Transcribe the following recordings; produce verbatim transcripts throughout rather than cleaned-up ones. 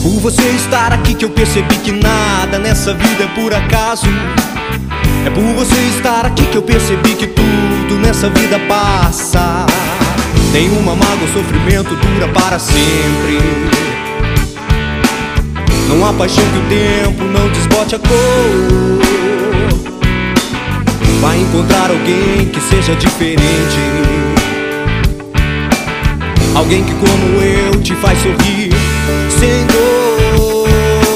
por você estar aqui que eu percebi que nada nessa vida é por acaso. É por você estar aqui que eu percebi que tudo nessa vida passa. Nenhuma mágoa ou sofrimento dura para sempre. Não há paixão que o tempo não desbote a cor. Vai encontrar alguém que seja diferente, alguém que como eu te faz sorrir sem dor.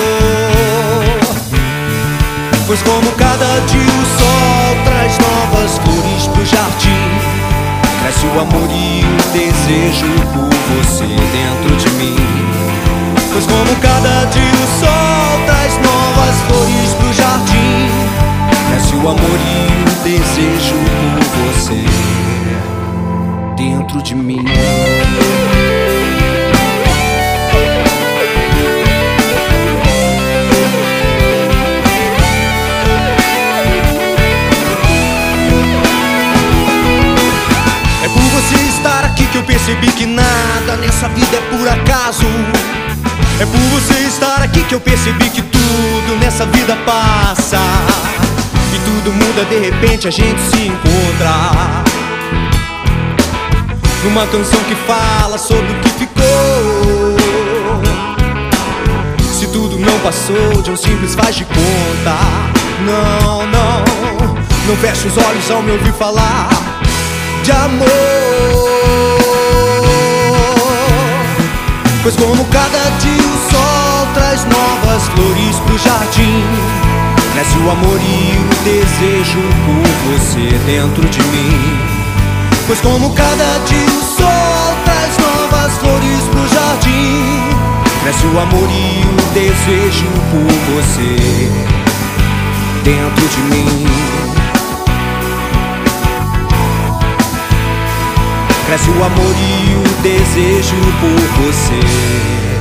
Pois como cada dia o sol traz novas flores pro jardim, cresce o amor e o desejo por você dentro de mim. Pois como cada dia o sol traz novas flores pro jardim, cresce o amor e o desejo por você dentro de mim. É por você estar aqui que eu percebi que nada nessa vida é por acaso. É por você estar aqui que eu percebi que tudo nessa vida passa. E tudo muda, de repente a gente se encontra numa canção que fala sobre o que ficou. Se tudo não passou de um simples faz de conta. Não, não, não feche os olhos ao me ouvir falar de amor. Pois como cada dia o sol traz novas flores pro jardim, cresce o amor e o desejo por você dentro de mim. Pois como cada dia o sol traz novas flores pro jardim, cresce o amor e o desejo por você dentro de mim. Cresce o amor e o desejo por você.